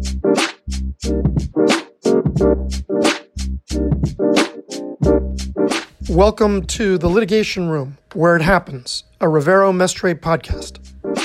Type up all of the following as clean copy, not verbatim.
Welcome to The Litigation Room, where it happens, a Rivero Mestre podcast.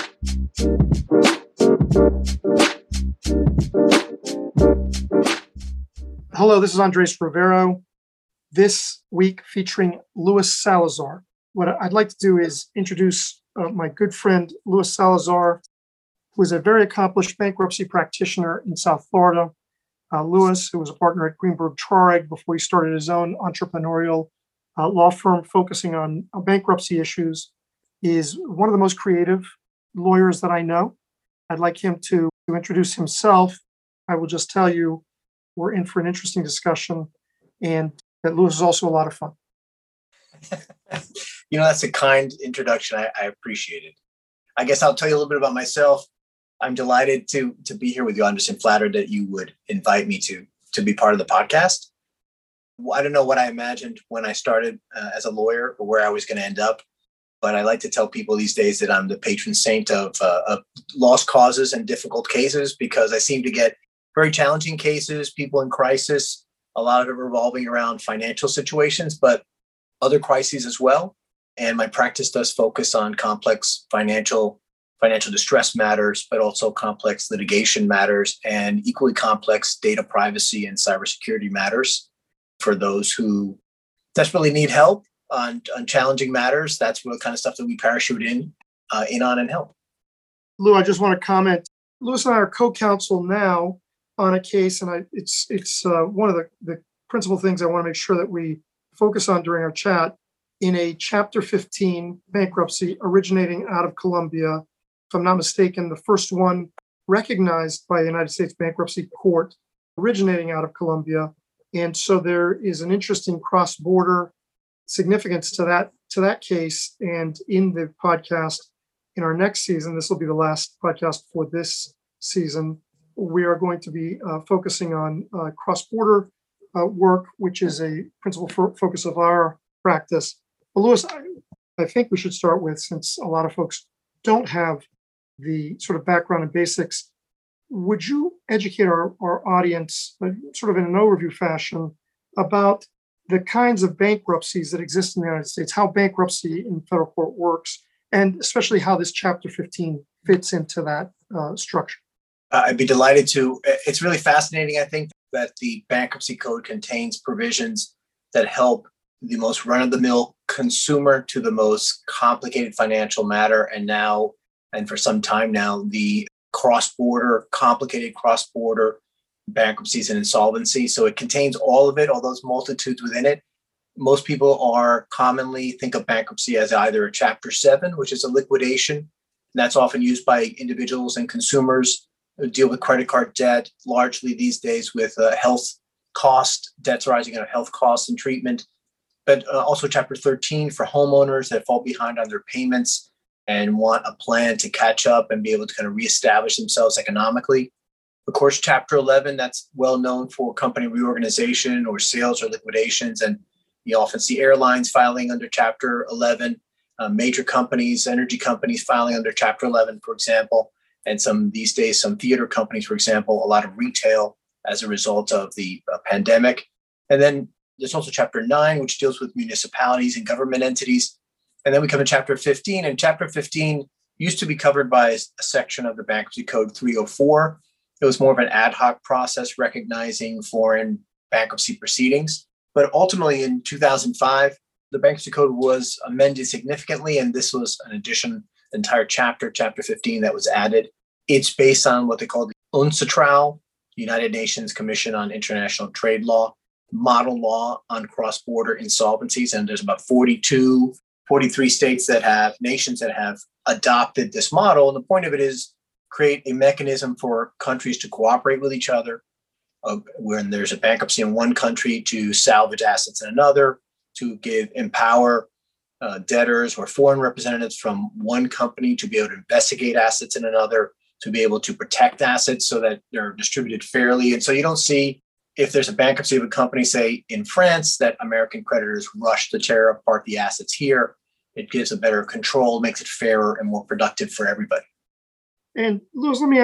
Hello, this is Andres Rivero. This week featuring Luis Salazar. What I'd like to do is introduce my good friend, Luis Salazar, who is a very accomplished bankruptcy practitioner in South Florida. Luis, who was a partner at Greenberg Traurig before he started his own entrepreneurial law firm focusing on bankruptcy issues, is one of the most creative lawyers that I know. I'd like him to introduce himself. I will just tell you, we're in for an interesting discussion, and that Luis is also a lot of fun. That's a kind introduction. I appreciate it. I guess I'll tell you a little bit about myself. I'm delighted to be here with you, Andres, and flattered that you would invite me to be part of the podcast. I don't know what I imagined when I started as a lawyer or where I was going to end up, but I like to tell people these days that I'm the patron saint of lost causes and difficult cases, because I seem to get very challenging cases, people in crisis, a lot of it revolving around financial situations, but other crises as well. And my practice does focus on complex financial distress matters, but also complex litigation matters and equally complex data privacy and cybersecurity matters. For those who desperately need help on challenging matters, that's the kind of stuff that we parachute in on and help. Lou, I just want to comment. Luis and I are co-counsel now on a case, and it's one of the principal things I want to make sure that we focus on during our chat, in a Chapter 15 bankruptcy originating out of Colombia. If I'm not mistaken, the first one recognized by the United States Bankruptcy Court originating out of Colombia. And so there is an interesting cross-border significance to that case. And in the podcast, in our next season, this will be the last podcast for this season, we are going to be focusing on cross-border work, which is a principal focus of our practice. But Luis, I think we should start with, since a lot of folks don't have the sort of background and basics, would you educate our audience, sort of in an overview fashion, about the kinds of bankruptcies that exist in the United States, how bankruptcy in federal court works, and especially how this Chapter 15 fits into that structure? I'd be delighted to. It's really fascinating, I think, that the Bankruptcy Code contains provisions that help the most run-of-the-mill consumer to the most complicated financial matter, and for some time now, the complicated cross-border bankruptcies and insolvency. So it contains all of it, all those multitudes within it. Most people commonly think of bankruptcy as either a Chapter 7, which is a liquidation. And that's often used by individuals and consumers who deal with credit card debt, largely these days with health cost, debts arising out of health costs and treatment. But also Chapter 13 for homeowners that fall behind on their payments and want a plan to catch up and be able to kind of reestablish themselves economically. Of course, Chapter 11, that's well known for company reorganization or sales or liquidations. And you often see airlines filing under Chapter 11, major companies, energy companies filing under Chapter 11, for example. And these days, some theater companies, for example, a lot of retail as a result of the pandemic. And then there's also Chapter 9, which deals with municipalities and government entities. And then we come to Chapter 15, and Chapter 15 used to be covered by a section of the Bankruptcy Code 304. It was more of an ad hoc process recognizing foreign bankruptcy proceedings. But ultimately in 2005, the Bankruptcy Code was amended significantly, and this was an addition, entire Chapter 15, that was added. It's based on what they call the UNCITRAL, United Nations Commission on International Trade Law, model law on cross-border insolvencies. And there's about 43 nations that have adopted this model. And the point of it is create a mechanism for countries to cooperate with each other when there's a bankruptcy in one country, to salvage assets in another, to empower debtors or foreign representatives from one company to be able to investigate assets in another, to be able to protect assets so that they're distributed fairly. And so you don't see, if there's a bankruptcy of a company, say in France, that American creditors rush to tear apart the assets here. It gives a better control, makes it fairer and more productive for everybody. And Luis, let me ask you,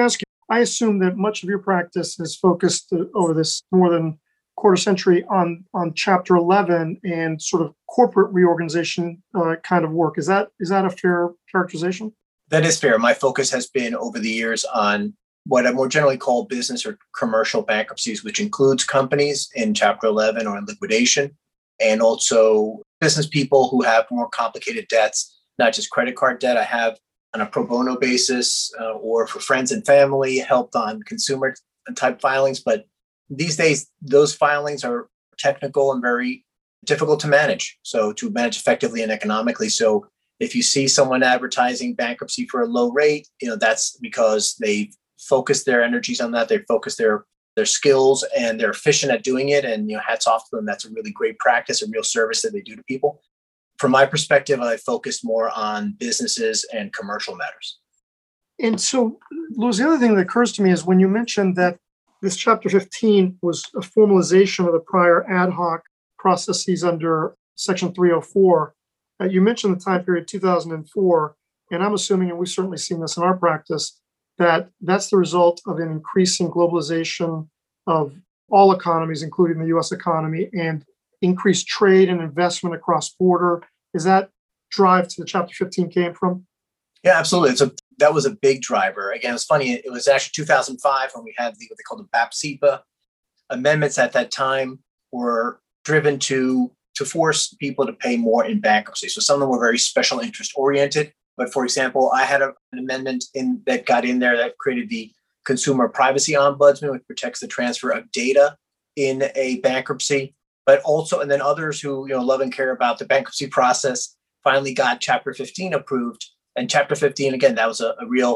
I assume that much of your practice is focused over this more than quarter century on Chapter 11 and sort of corporate reorganization kind of work. Is that a fair characterization? That is fair. My focus has been over the years on what I more generally call business or commercial bankruptcies, which includes companies in Chapter 11 or in liquidation, and also business people who have more complicated debts, not just credit card debt. I have on a pro bono basis or for friends and family helped on consumer type filings. But these days, those filings are technical and very difficult to manage. So to manage effectively and economically. So if you see someone advertising bankruptcy for a low rate, that's because they've focused their energies on that. They've focused their skills and they're efficient at doing it. And hats off to them. That's a really great practice, a real service that they do to people. From my perspective, I focused more on businesses and commercial matters. And so, Louis, the other thing that occurs to me is when you mentioned that this Chapter 15 was a formalization of the prior ad hoc processes under Section 304. You mentioned the time period 2004, and I'm assuming, and we've certainly seen this in our practice, that that's the result of an increasing globalization of all economies, including the U.S. economy, and increased trade and investment across border. Is that drive to the Chapter 15 came from? Yeah, absolutely. That was a big driver. Again, it's funny. It was actually 2005 when we had what they called the BAP-CEPA amendments. At that time were driven to force people to pay more in bankruptcy. So some of them were very special interest oriented. But for example, I had an amendment that got in there that created the Consumer Privacy Ombudsman, which protects the transfer of data in a bankruptcy. But also, and then others who love and care about the bankruptcy process finally got Chapter 15 approved. And Chapter 15, again, that was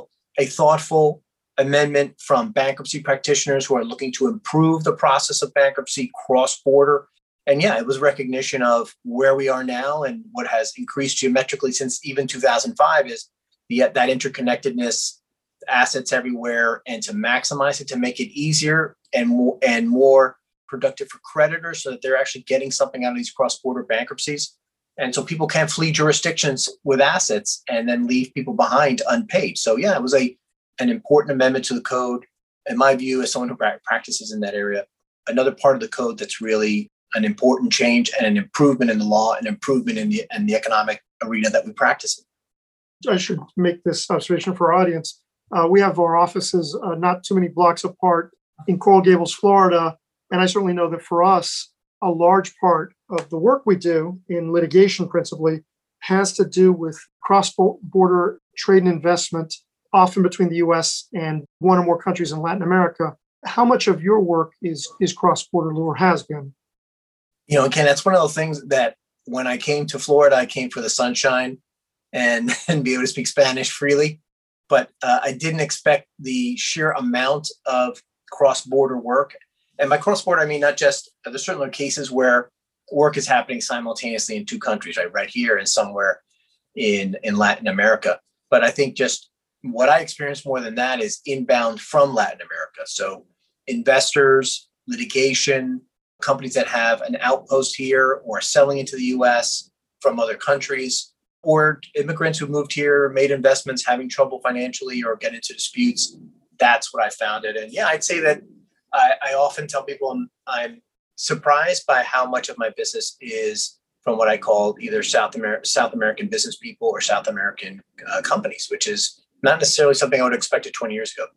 a thoughtful amendment from bankruptcy practitioners who are looking to improve the process of bankruptcy cross-border. And yeah, it was recognition of where we are now and what has increased geometrically since even 2005 is that interconnectedness, assets everywhere, and to maximize it, to make it easier and more productive for creditors so that they're actually getting something out of these cross-border bankruptcies. And so people can't flee jurisdictions with assets and then leave people behind unpaid. So yeah, it was an important amendment to the code. In my view, as someone who practices in that area, another part of the code that's really an important change and an improvement in the law, an improvement in the economic arena that we practice in. I should make this observation for our audience. We have our offices not too many blocks apart in Coral Gables, Florida. And I certainly know that for us, a large part of the work we do in litigation principally has to do with cross-border trade and investment, often between the US and one or more countries in Latin America. How much of your work is cross-border or has been? Ken, that's one of those things that when I came to Florida, I came for the sunshine and be able to speak Spanish freely. But I didn't expect the sheer amount of cross-border work. And by cross-border, I mean not just, there's certainly cases where work is happening simultaneously in two countries, right here and somewhere in Latin America. But I think just what I experienced more than that is inbound from Latin America. So investors, litigation, companies that have an outpost here or selling into the US from other countries, or immigrants who moved here, made investments, having trouble financially or get into disputes. That's what I found it. And yeah, I'd say that I often tell people I'm surprised by how much of my business is from what I call either South American business people or South American companies, which is not necessarily something I would have expected 20 years ago.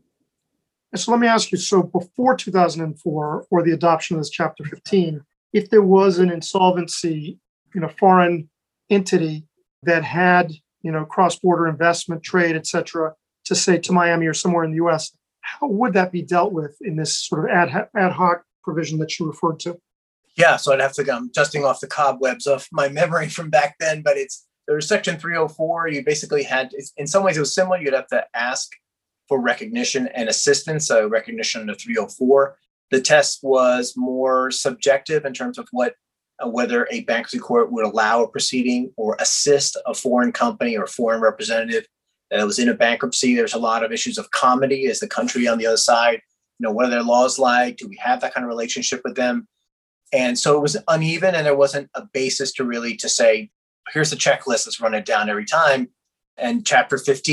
So let me ask you, so before 2004 or the adoption of this Chapter 15, if there was an insolvency in a foreign entity that had, cross-border investment, trade, et cetera, to say to Miami or somewhere in the US, how would that be dealt with in this sort of ad hoc provision that you referred to? Yeah, so I'd have to, I'm dusting off the cobwebs of my memory from back then, but there was Section 304. You basically had, in some ways it was similar. You'd have to ask for recognition and assistance, so recognition under 304. The test was more subjective in terms of whether a bankruptcy court would allow a proceeding or assist a foreign company or foreign representative that was in a bankruptcy. There's a lot of issues of comity. Is the country on the other side? What are their laws like? Do we have that kind of relationship with them? And so it was uneven, and there wasn't a basis to say, here's the checklist, let's run it down every time. And Chapter 15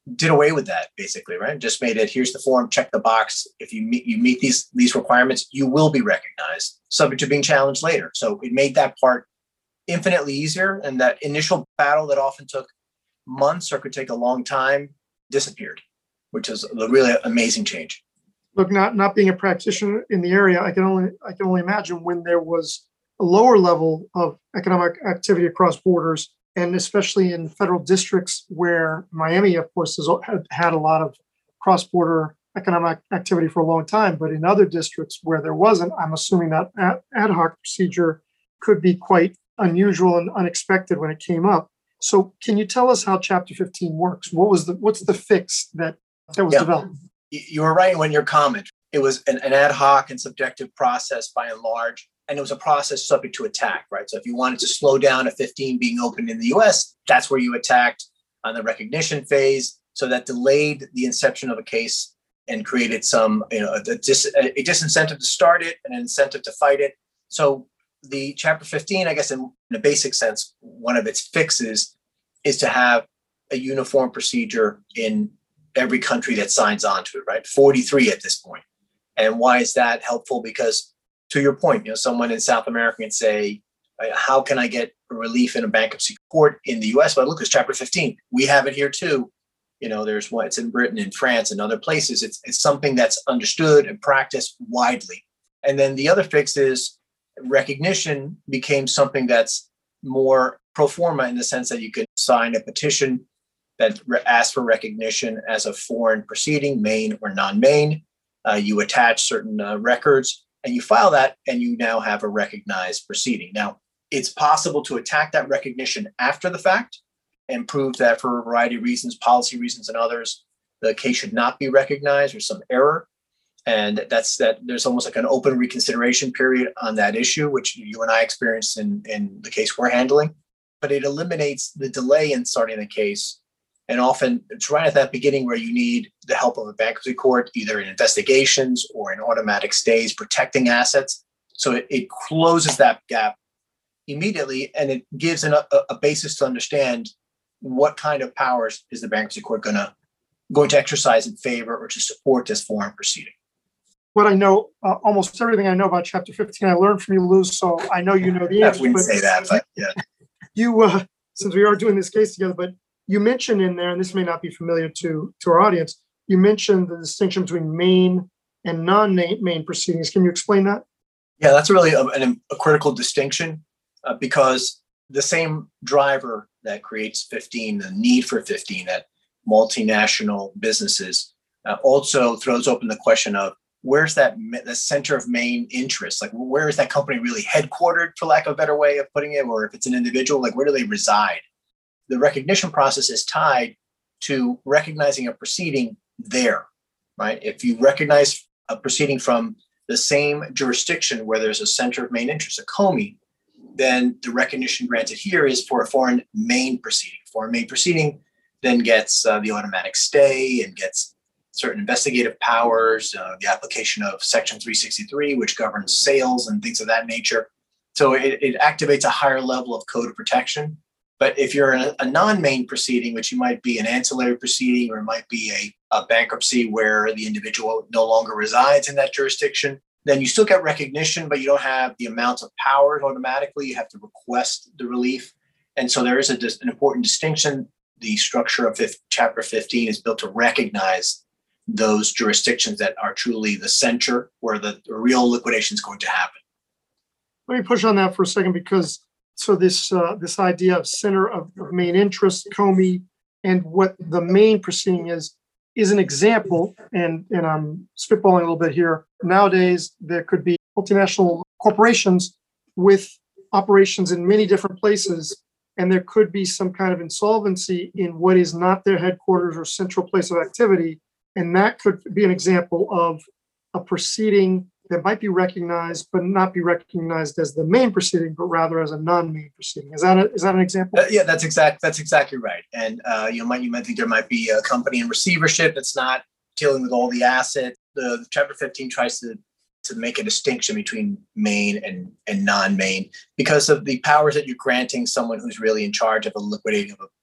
did away with that basically, right? Just made it, here's the form, check the box. If you meet these requirements, you will be recognized, subject to being challenged later. So it made that part infinitely easier. And that initial battle that often took months or could take a long time disappeared, which is a really amazing change. Look, not being a practitioner in the area, I can only imagine when there was a lower level of economic activity across borders, and especially in federal districts where Miami, of course, has had a lot of cross-border economic activity for a long time. But in other districts where there wasn't, I'm assuming that ad hoc procedure could be quite unusual and unexpected when it came up. So can you tell us how Chapter 15 works? What's the fix that was developed? You were right when your comment. It was an ad hoc and subjective process by and large, and it was a process subject to attack, right? So if you wanted to slow down a 15 being opened in the US, that's where you attacked on the recognition phase. So that delayed the inception of a case and created some, a disincentive to start it and an incentive to fight it. So the Chapter 15, I guess in a basic sense, one of its fixes is to have a uniform procedure in every country that signs on to it, right? 43 at this point. And why is that helpful? Because to your point, someone in South America can say, how can I get relief in a bankruptcy court in the US? But look, it's Chapter 15. We have it here too. There's one, it's in Britain, in France, and other places. It's something that's understood and practiced widely. And then the other fix is recognition became something that's more pro forma in the sense that you could sign a petition that asks for recognition as a foreign proceeding, main or non-main. You attach certain records and you file that, and you now have a recognized proceeding. Now, it's possible to attack that recognition after the fact and prove that for a variety of reasons, policy reasons and others, the case should not be recognized or some error. And that's that there's almost like an open reconsideration period on that issue, which you and I experienced in the case we're handling. But it eliminates the delay in starting the case. And often it's right at that beginning where you need the help of a bankruptcy court, either in investigations or in automatic stays, protecting assets. So it closes that gap immediately, and it gives a basis to understand what kind of powers is the bankruptcy court going to exercise in favor or to support this foreign proceeding. What I know, almost everything I know about Chapter 15, I learned from you, Lou, so I know you know the answer. I wouldn't say that, but yeah. You, since we are doing this case together, but you mentioned in there, and this may not be familiar to our audience, you mentioned the distinction between main and non-main proceedings. Can you explain that? Yeah, that's really a critical distinction because the same driver that creates 15, the need for 15 at multinational businesses, also throws open the question of where's the center of main interest? Like, where is that company really headquartered, for lack of a better way of putting it? Or if it's an individual, like, where do they reside? The recognition process is tied to recognizing a proceeding there, right? If you recognize a proceeding from the same jurisdiction where there's a center of main interest, a COMI, then the recognition granted here is for a foreign main proceeding. Foreign main proceeding then gets the automatic stay and gets certain investigative powers, the application of Section 363, which governs sales and things of that nature. So it activates a higher level of code of protection. But if you're in a non-main proceeding, which you might be an ancillary proceeding, or it might be a bankruptcy where the individual no longer resides in that jurisdiction, then you still get recognition, but you don't have the amount of powers automatically. You have to request the relief. And so there is an important distinction. The structure of Chapter 15 is built to recognize those jurisdictions that are truly the center where the real liquidation is going to happen. Let me push on that for a second, because so this idea of center of main interest, COMI, and what the main proceeding is an example, and I'm spitballing a little bit here. Nowadays, there could be multinational corporations with operations in many different places, and there could be some kind of insolvency in what is not their headquarters or central place of activity. And that could be an example of a proceeding that might be recognized, but not be recognized as the main proceeding, but rather as a non-main proceeding. Is that an example? Yeah, that's exactly right. And you might think there might be a company in receivership that's not dealing with all the assets. The Chapter 15 tries to make a distinction between main and non-main because of the powers that you're granting someone who's really in charge of a liquidating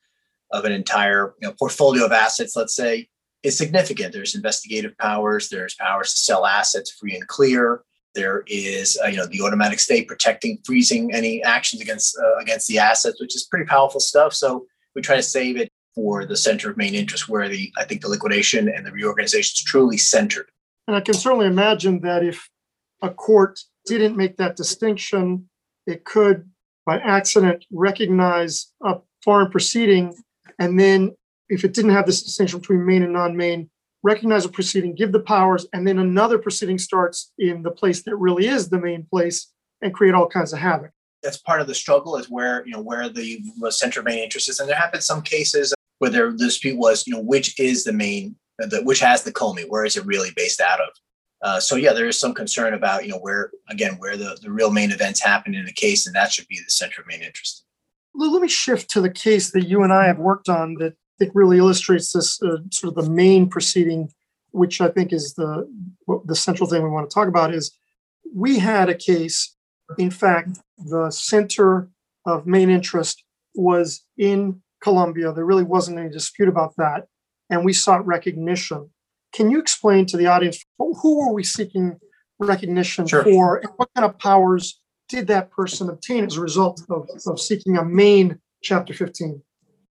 of an entire portfolio of assets, let's say, is significant. There's investigative powers. There's powers to sell assets free and clear. There is, the automatic stay protecting, freezing any actions against the assets, which is pretty powerful stuff. So we try to save it for the center of main interest, where I think the liquidation and the reorganization is truly centered. And I can certainly imagine that if a court didn't make that distinction, it could, by accident, recognize a foreign proceeding, and then if it didn't have this distinction between main and non-main, recognize a proceeding, give the powers, and then another proceeding starts in the place that really is the main place and create all kinds of havoc. That's part of the struggle, is where the center of main interest is. And there have been some cases where the dispute was, which is the main, which has the COMI, where is it really based out of? So yeah, there is some concern about, where the real main events happen in the case, and that should be the center of main interest. Let me shift to the case that you and I have worked on that I think really illustrates this sort of the main proceeding, which I think is the central thing we want to talk about. Is we had a case, in fact, the center of main interest was in Colombia. There really wasn't any dispute about that, and we sought recognition. Can you explain to the audience, who were we seeking recognition for, and what kind of powers did that person obtain as a result of seeking a main Chapter 15?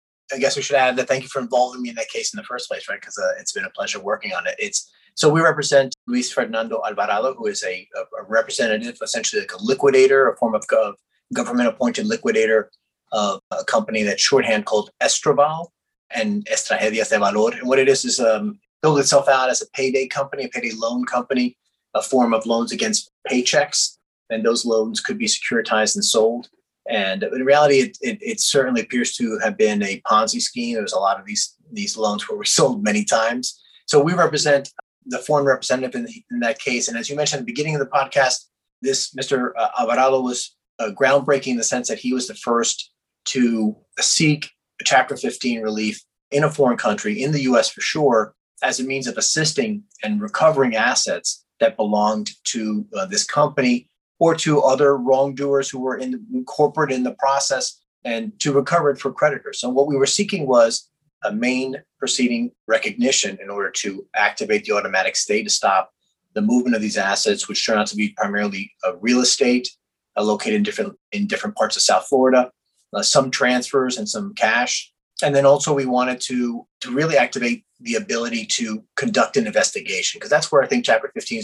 I guess we should add that thank you for involving me in that case in the first place, right? Because it's been a pleasure working on it. So we represent Luis Fernando Alvarado, who is a representative, essentially like a liquidator, a form of government-appointed liquidator of a company that's shorthand called Estraval and Estrategias de Valor. And what it is built itself out as a payday company, a payday loan company, a form of loans against paychecks. And those loans could be securitized and sold. And in reality, it certainly appears to have been a Ponzi scheme. There's a lot of these loans were sold many times. So we represent the foreign representative in that case. And as you mentioned at the beginning of the podcast, this Mr. Alvarado was groundbreaking in the sense that he was the first to seek Chapter 15 relief in a foreign country, in the U.S. for sure, as a means of assisting and recovering assets that belonged to this company or to other wrongdoers who were incorporated in the process, and to recover it for creditors. So what we were seeking was a main proceeding recognition in order to activate the automatic stay to stop the movement of these assets, which turned out to be primarily real estate located in different parts of South Florida, some transfers and some cash. And then also we wanted to really activate the ability to conduct an investigation, because that's where I think Chapter 15 is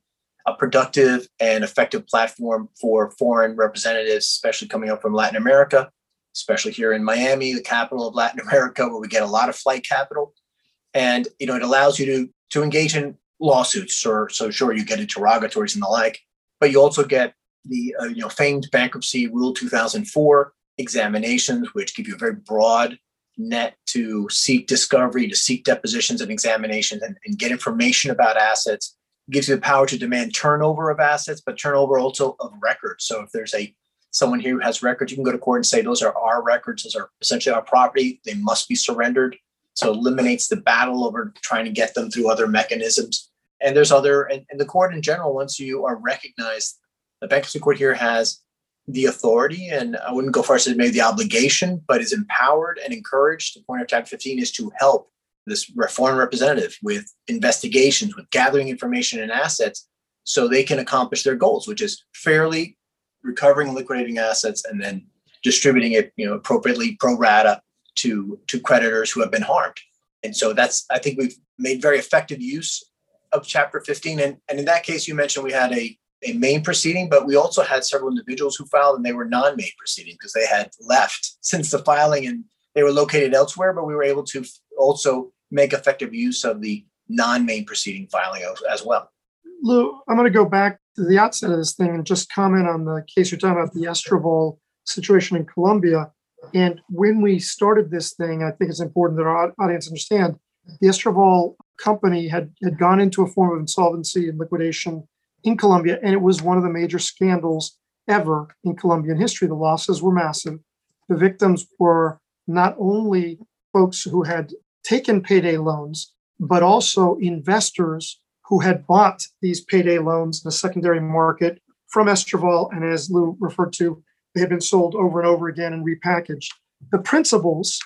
a productive and effective platform for foreign representatives, especially coming up from Latin America, especially here in Miami, the capital of Latin America, where we get a lot of flight capital. And, it allows you to engage in lawsuits. So sure, you get interrogatories and the like, but you also get the, famed bankruptcy Rule 2004 examinations, which give you a very broad net to seek discovery, to seek depositions and examinations and get information about assets. Gives you the power to demand turnover of assets, but turnover also of records. So if there's someone here who has records, you can go to court and say, those are our records, those are essentially our property, they must be surrendered. So it eliminates the battle over trying to get them through other mechanisms. And there's and the court in general, once you are recognized, the bankruptcy court here has the authority, and I wouldn't go far as to maybe the obligation, but is empowered and encouraged. The point of Chapter 15 is to help this foreign representative with investigations, with gathering information and assets, so they can accomplish their goals, which is fairly recovering and liquidating assets and then distributing it, appropriately pro rata to creditors who have been harmed. And so I think we've made very effective use of Chapter 15. And in that case, you mentioned we had a main proceeding, but we also had several individuals who filed, and they were non-main proceeding because they had left since the filing and they were located elsewhere, but we were able to also make effective use of the non-main proceeding filing as well. Lou, I'm going to go back to the outset of this thing and just comment on the case you're talking about, the Estraval situation in Colombia. And when we started this thing, I think it's important that our audience understand the Estraval company had gone into a form of insolvency and liquidation in Colombia, and it was one of the major scandals ever in Colombian history. The losses were massive. The victims were not only folks who had taken payday loans, but also investors who had bought these payday loans in the secondary market from Estraval. And as Lou referred to, they had been sold over and over again and repackaged. The principals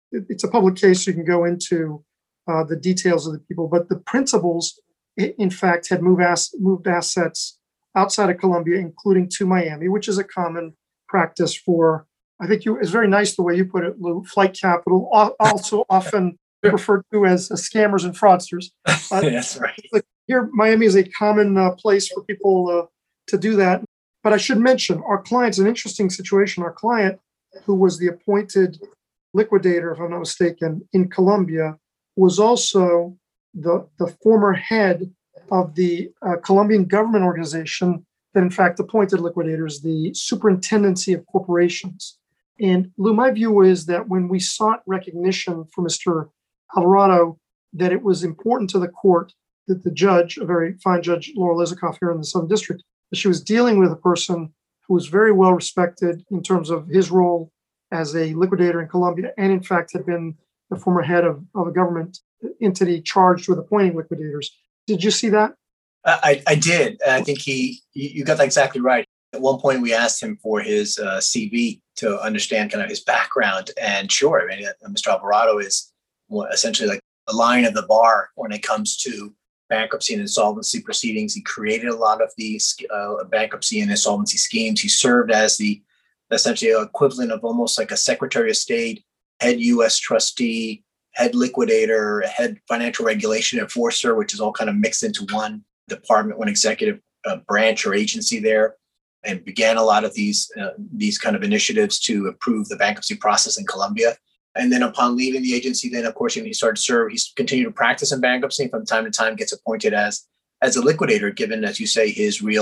it's a public case, so you can go into the details of the people, but the principals, in fact, had moved assets outside of Colombia, including to Miami, which is a common practice for, I think it's very nice the way you put it, Lou, flight capital, also often referred to as scammers and fraudsters. That's right. But here, Miami is a common place for people to do that. But I should mention, our client's an interesting situation. Our client, who was the appointed liquidator, if I'm not mistaken, in Colombia, was also the former head of the Colombian government organization that in fact appointed liquidators, the Superintendency of Corporations. And Lou, my view is that when we sought recognition for Mr. Alvarado, that it was important to the court that the judge, a very fine judge, Laura Lizikoff here in the Southern District, that she was dealing with a person who was very well respected in terms of his role as a liquidator in Colombia, and in fact had been the former head of a government entity charged with appointing liquidators. Did you see that? I did. I think you got that exactly right. At one point, we asked him for his CV to understand kind of his background. And sure, I mean, Mr. Alvarado is essentially like the line of the bar when it comes to bankruptcy and insolvency proceedings. He created a lot of these bankruptcy and insolvency schemes. He served as the essentially equivalent of almost like a Secretary of State, head U.S. trustee, head liquidator, head financial regulation enforcer, which is all kind of mixed into one department, one executive branch or agency there, and began a lot of these kind of initiatives to improve the bankruptcy process in Colombia. And then upon leaving the agency, then of course, when he started to serve, he's continued to practice in bankruptcy. From time to time, gets appointed as a liquidator, given, as you say,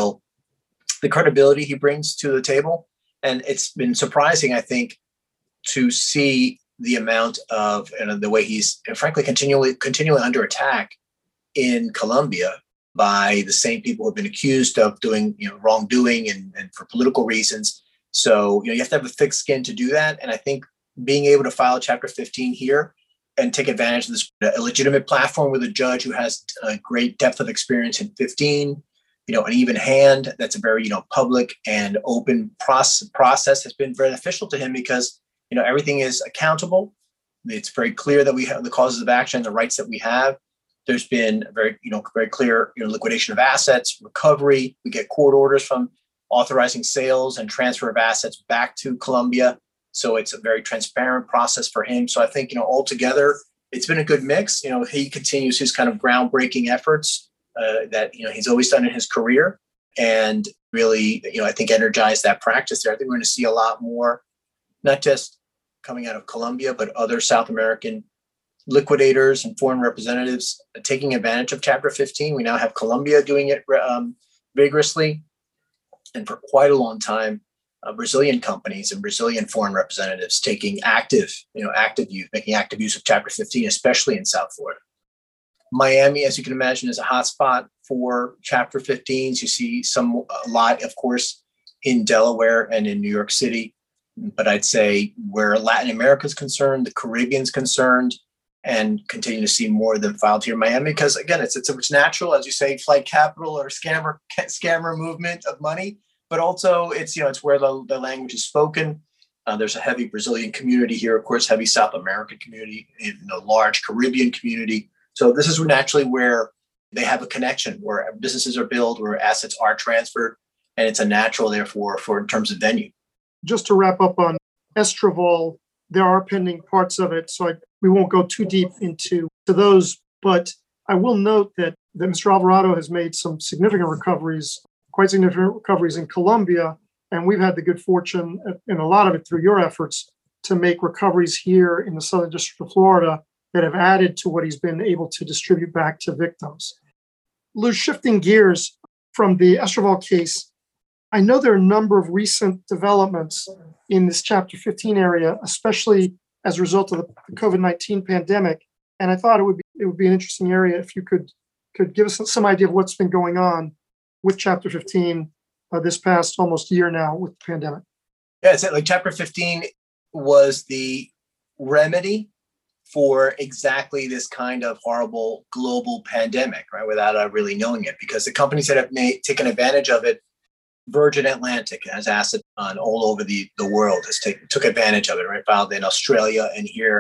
the credibility he brings to the table. And it's been surprising, I think, to see the amount of and the way he's frankly continually under attack in Colombia by the same people who have been accused of doing wrongdoing and for political reasons. So you have to have a thick skin to do that. And I think being able to file Chapter 15 here and take advantage of this illegitimate platform with a judge who has a great depth of experience in 15, an even hand that's a very public and open process has been beneficial to him because everything is accountable. It's very clear that we have the causes of action, the rights that we have. There's been very clear liquidation of assets, recovery. We get court orders from authorizing sales and transfer of assets back to Colombia. So it's a very transparent process for him. So I think altogether it's been a good mix. He continues his kind of groundbreaking efforts that he's always done in his career, and really I think energized that practice there. I think we're going to see a lot more, not just coming out of Colombia, but other South American liquidators and foreign representatives taking advantage of Chapter 15. We now have Colombia doing it vigorously, and for quite a long time, Brazilian companies and Brazilian foreign representatives taking making active use of Chapter 15, especially in South Florida. Miami, as you can imagine, is a hotspot for Chapter 15s. You see a lot, of course, in Delaware and in New York City. But I'd say where Latin America is concerned, the Caribbean's concerned, and continue to see more of them filed here in Miami, because again, it's natural, as you say, flight capital or scammer movement of money, but also it's where the language is spoken. There's a heavy Brazilian community here, of course, heavy South American community, a large Caribbean community. So this is naturally where they have a connection, where businesses are built, where assets are transferred, and it's a natural, therefore, for in terms of venue. Just to wrap up on Estroval, there are pending parts of it, so we won't go too deep into those. But I will note that Mr. Alvarado has made some significant recoveries, quite significant recoveries in Colombia, and we've had the good fortune, and a lot of it through your efforts, to make recoveries here in the Southern District of Florida that have added to what he's been able to distribute back to victims. Lou, shifting gears from the Estroval case, I know there are a number of recent developments in this Chapter 15 area, especially as a result of the COVID-19 pandemic. And I thought it would be an interesting area if you could give us some idea of what's been going on with Chapter 15 this past almost year now with the pandemic. Yeah, it's like Chapter 15 was the remedy for exactly this kind of horrible global pandemic, right? Without really knowing it, because the companies that have taken advantage of it, Virgin Atlantic has assets on all over the world, took advantage of it, right? Filed in Australia and here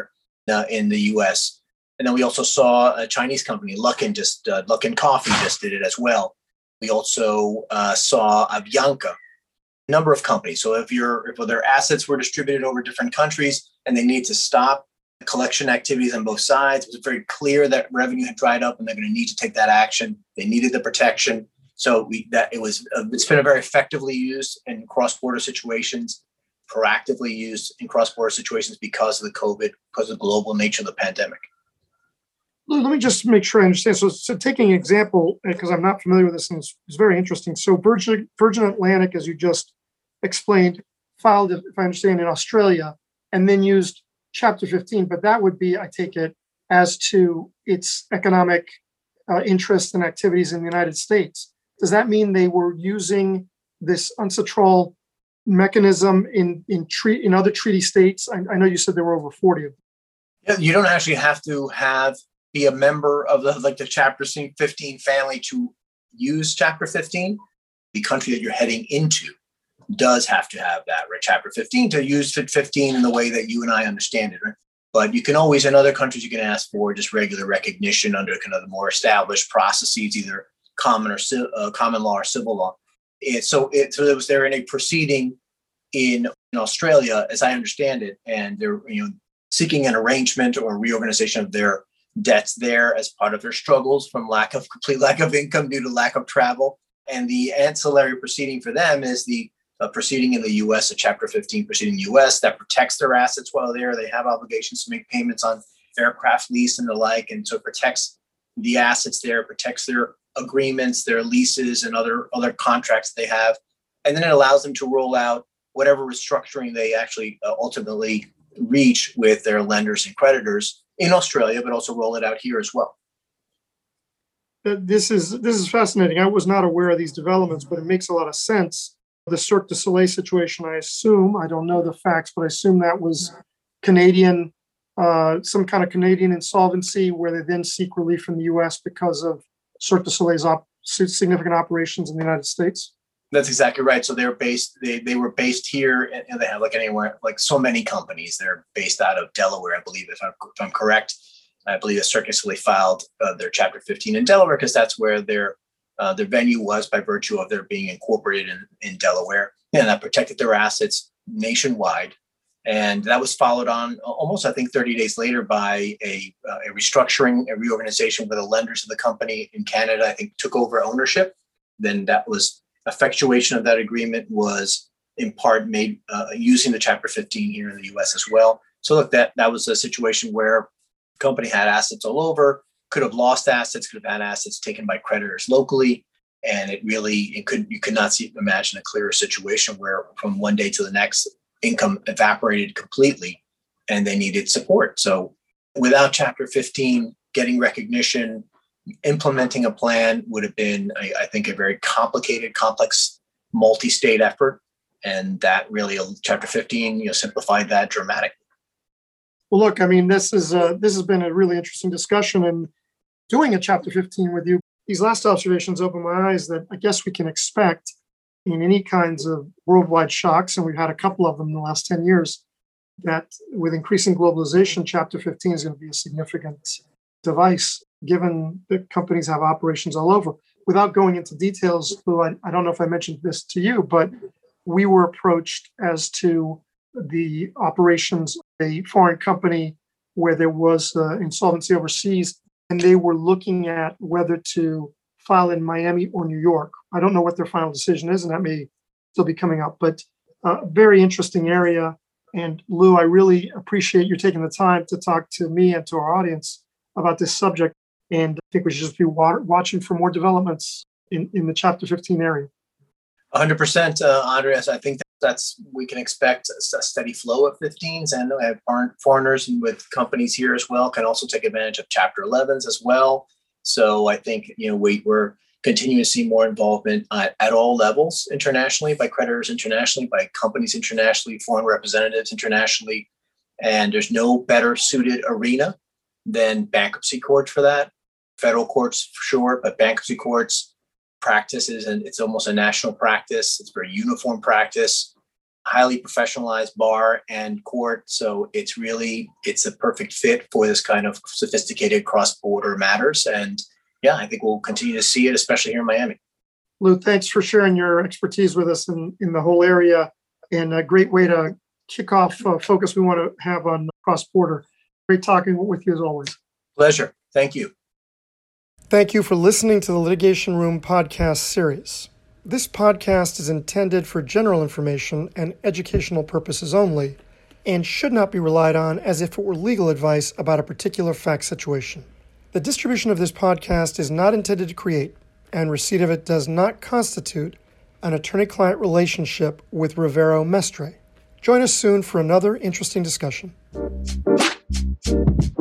in the U.S. And then we also saw a Chinese company, Luckin Coffee, just did it as well. We also saw Avianca, a number of companies. So if their assets were distributed over different countries and they need to stop collection activities on both sides, it was very clear that revenue had dried up and they're going to need to take that action. They needed the protection. So it's been very effectively used in cross-border situations, proactively used in cross-border situations because of the COVID, because of the global nature of the pandemic. Let me just make sure I understand. So taking an example, because I'm not familiar with this, and it's very interesting. So Virgin Atlantic, as you just explained, filed, if I understand, in Australia, and then used Chapter 15. But that would be, I take it, as to its economic interests and activities in the United States. Does that mean they were using this UNCITRAL mechanism in other treaty states? I know you said there were over 40 of them. Yeah, you don't actually have to be a member of the Chapter 15 family to use Chapter 15. The country that you're heading into does have to have that, right? Chapter 15 to use 15 in the way that you and I understand it, right? But you can always, in other countries, you can ask for just regular recognition under kind of the more established processes, either common law or civil law. So they're in a proceeding in Australia, as I understand it, and they're seeking an arrangement or reorganization of their debts there as part of their struggles from complete lack of income due to lack of travel. And the ancillary proceeding for them is the proceeding in the U.S., a Chapter 15 proceeding in the U.S. that protects their assets while there. They have obligations to make payments on aircraft lease and the like, and so it protects the assets there, protects their agreements, their leases, and other contracts they have. And then it allows them to roll out whatever restructuring they actually ultimately reach with their lenders and creditors in Australia, but also roll it out here as well. This is fascinating. I was not aware of these developments, but it makes a lot of sense. The Cirque du Soleil situation, I don't know the facts, but I assume that was Canadian, some kind of Canadian insolvency where they then seek relief from the U.S. because of Cirque du Soleil's significant operations in the United States. That's exactly right. So they're based. They were based here, and they have like so many companies. They're based out of Delaware, I believe, if I'm correct. I believe that Cirque du Soleil filed their Chapter 15 in Delaware because that's where their venue was by virtue of their being incorporated in Delaware, and that protected their assets nationwide. And that was followed on almost, I think, 30 days later by a restructuring, a reorganization where the lenders of the company in Canada, I think, took over ownership. Then that was effectuation of that agreement was in part made using the Chapter 15 here in the U.S. as well. So look, that was a situation where the company had assets all over, could have lost assets, could have had assets taken by creditors locally. And you could not imagine a clearer situation where from one day to the next, income evaporated completely and they needed support. So without Chapter 15 getting recognition, implementing a plan would have been, I think, a very complicated, complex, multi-state effort. And that really, Chapter 15, simplified that dramatically. Well, look, I mean, this has been a really interesting discussion, and doing a Chapter 15 with you, these last observations open my eyes that I guess we can expect in any kinds of worldwide shocks, and we've had a couple of them in the last 10 years, that with increasing globalization, Chapter 15 is going to be a significant device, given that companies have operations all over. Without going into details, Lou, I don't know if I mentioned this to you, but we were approached as to the operations of a foreign company where there was insolvency overseas, and they were looking at whether to file in Miami or New York. I don't know what their final decision is, and that may still be coming up, but a very interesting area. And Lou, I really appreciate you taking the time to talk to me and to our audience about this subject. And I think we should just be watching for more developments in the Chapter 15 area. 100%, Andreas. I think we can expect a steady flow of 15s, and I have foreigners and with companies here as well can also take advantage of Chapter 11s as well. So I think we're continuing to see more involvement at all levels internationally, by creditors internationally, by companies internationally, foreign representatives internationally, and there's no better suited arena than bankruptcy courts for that. Federal courts for sure, but bankruptcy courts practices, and it's almost a national practice. It's very uniform practice, highly professionalized bar and court. So it's a perfect fit for this kind of sophisticated cross-border matters. And yeah, I think we'll continue to see it, especially here in Miami. Lou, thanks for sharing your expertise with us in the whole area, and a great way to kick off focus we want to have on cross-border. Great talking with you as always. Pleasure. Thank you. Thank you for listening to the Litigation Room podcast series. This podcast is intended for general information and educational purposes only, and should not be relied on as if it were legal advice about a particular fact situation. The distribution of this podcast is not intended to create, and receipt of it does not constitute, an attorney-client relationship with Rivero Mestre. Join us soon for another interesting discussion.